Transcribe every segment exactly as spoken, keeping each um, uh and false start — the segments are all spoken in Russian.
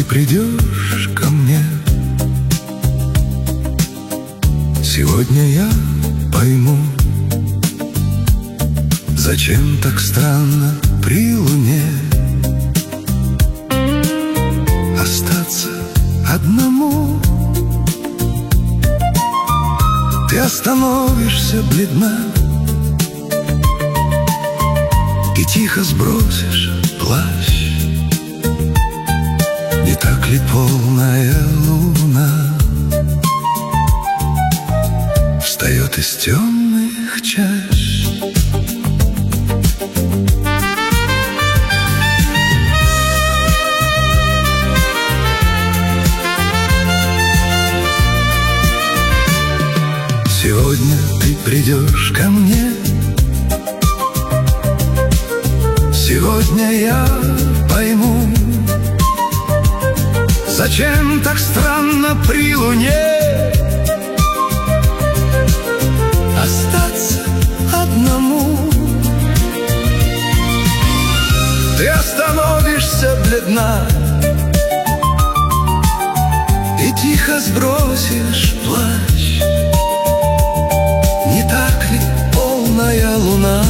ты придешь ко мне, сегодня я пойму, зачем так странно при луне остаться одному. Ты остановишься бледна и тихо сбросишь плащ. Не так ли полная луна встает из темных чащ? Сегодня ты придешь ко мне, сегодня я пойму, зачем так странно при луне остаться одному. Ты остановишься бледна и тихо сбросишь плащ. Не так ли полная луна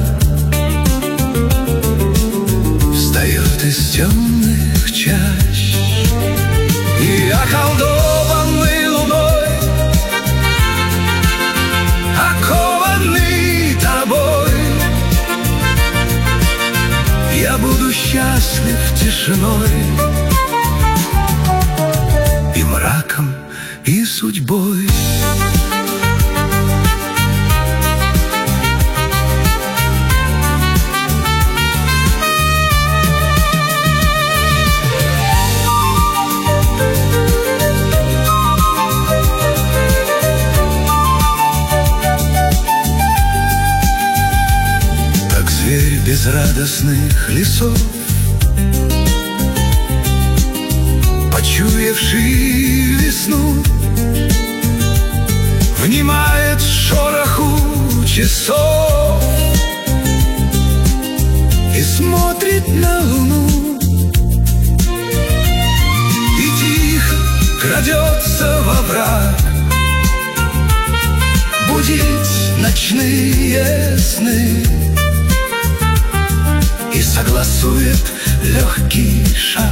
встает из темных чащ? И околдованный луной, окованный тобой, я буду счастлив тишиной и мраком, и судьбой. Зверь безрадостных лесов, почуявший весну, внимает шороху часов и смотрит на луну, и тихо крадется во враг будить ночные сны. И согласует легкий шаг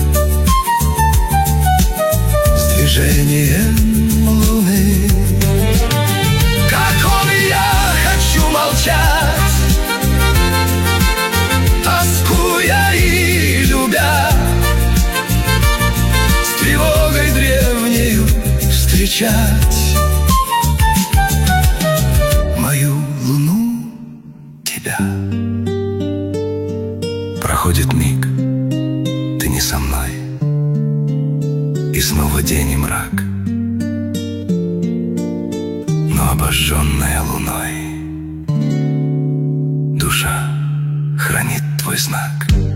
с движением луны. Как он и я хочу молчать, тоскуя и любя, с тревогой древнею встречать мою луну, тебя. Проходит миг, ты не со мной, и снова день и мрак, но обожженная луной душа хранит твой знак.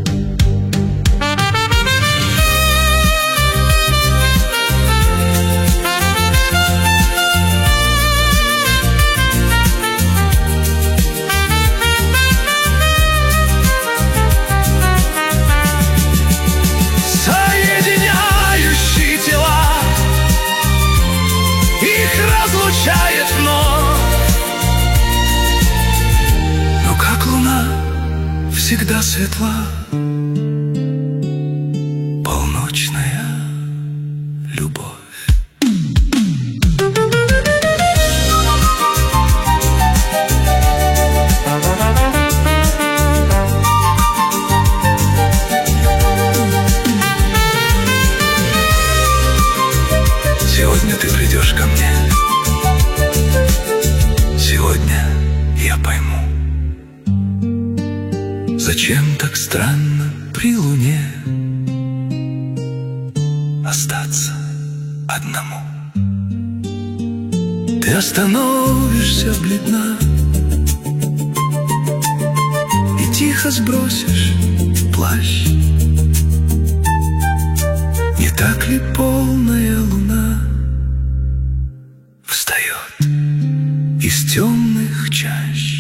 Но как луна всегда светла, полночная любовь. Сегодня ты придешь ко мне, сегодня я пойму, зачем так странно при луне остаться одному. Ты остановишься бледна и тихо сбросишь плащ. Не так ли полная луна встает из темных чащ?